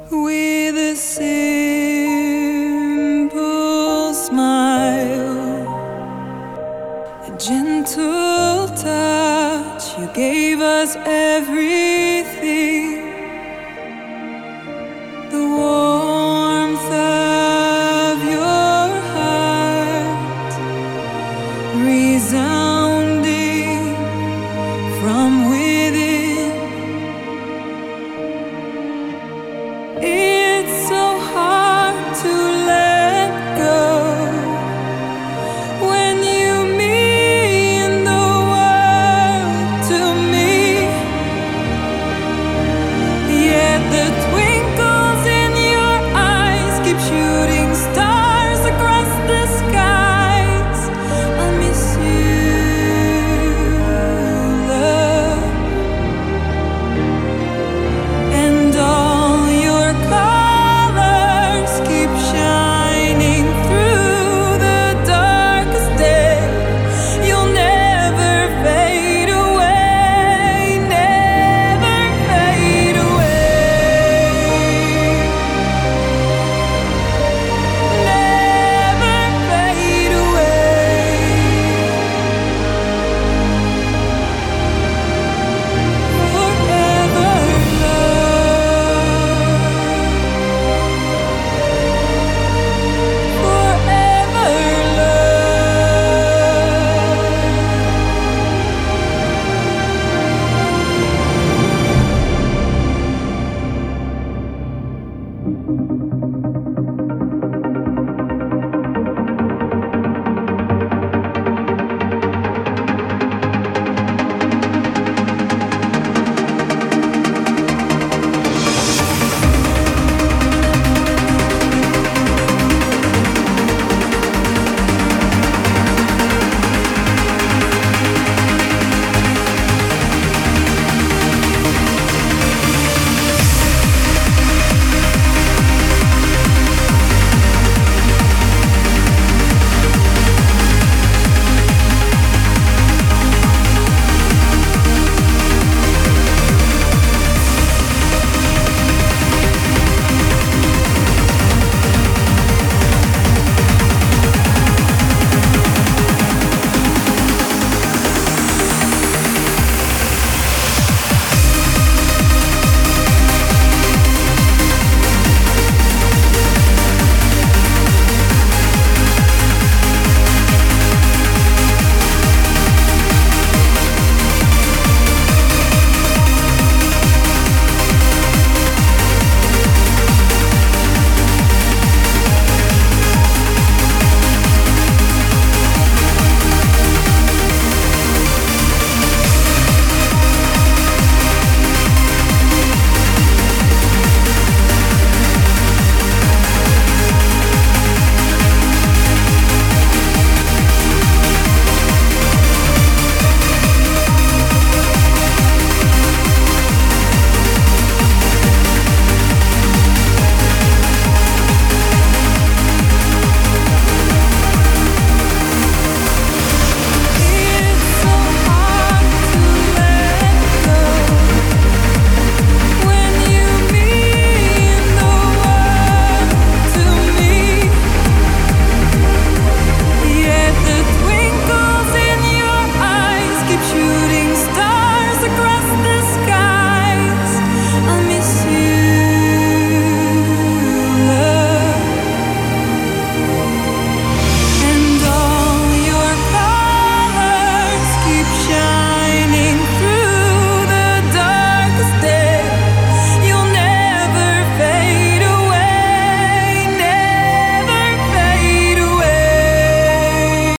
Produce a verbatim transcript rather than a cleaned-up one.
with a simple smile, a gentle touch. You gave us everything, the warmth of your heart, resounding from within. It's so hard to let go when you mean the world to me. Yet the twinkles in your eyes keep shooting stars across the skies. I'll miss you, love, and all your colors keep shining through the darkest day. You'll never fade away, never fade away, never fade away. Forever love, forever love.